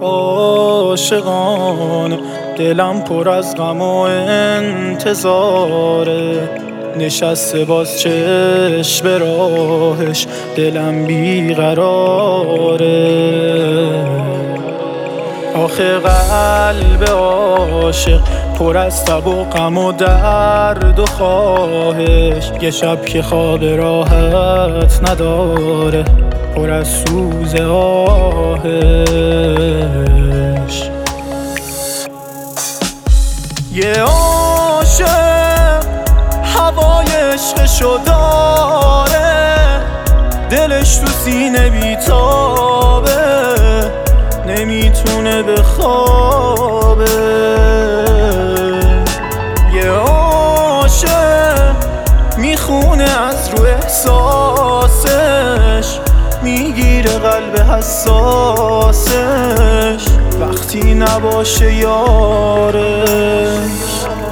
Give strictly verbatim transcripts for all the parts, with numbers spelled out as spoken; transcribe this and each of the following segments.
عاشقانه، دلم پر از غم و انتظاره، نشسته باز چشم به راهش، دلم بیقراره. آخه قلب عاشق پر از تب و غم و درد و خواهش، یه شب که خواب راحت نداره، پر از سوز آهش. یه عاشق هوای عشقشو داره، دلش تو سینه بیتابه، نمیتونه بخوابه. یه عاشق میخونه از رو احساسش، میگیره قلب حساسش وقتی نباشه یارش.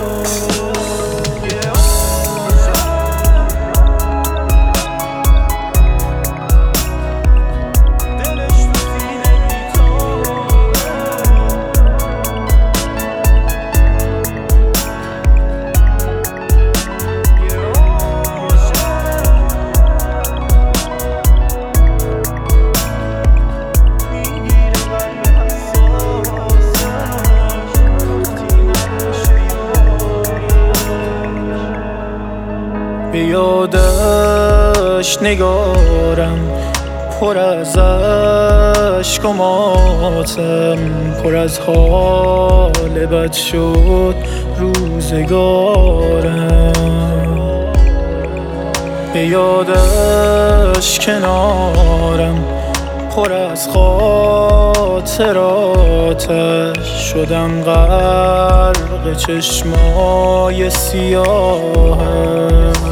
به یادش نگارم پر از اشک و ماتم، پر از حال بد شد روزگارم. به یادش کنارم پر از خاطراتش، شدم غرق چشمای سیاهم.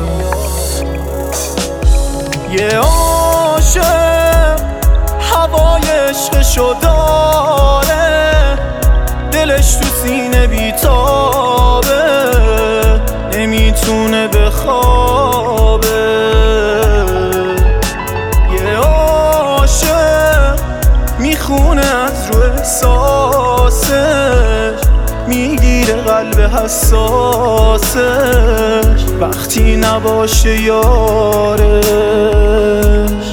یه عاشق هوای عشقشو داره، دلش تو سینه بیتابه، نمیتونه بخوابه. یه عاشق میخونه از رو احساسش، میگیره قلب حساسش وقتی نباشه یارش.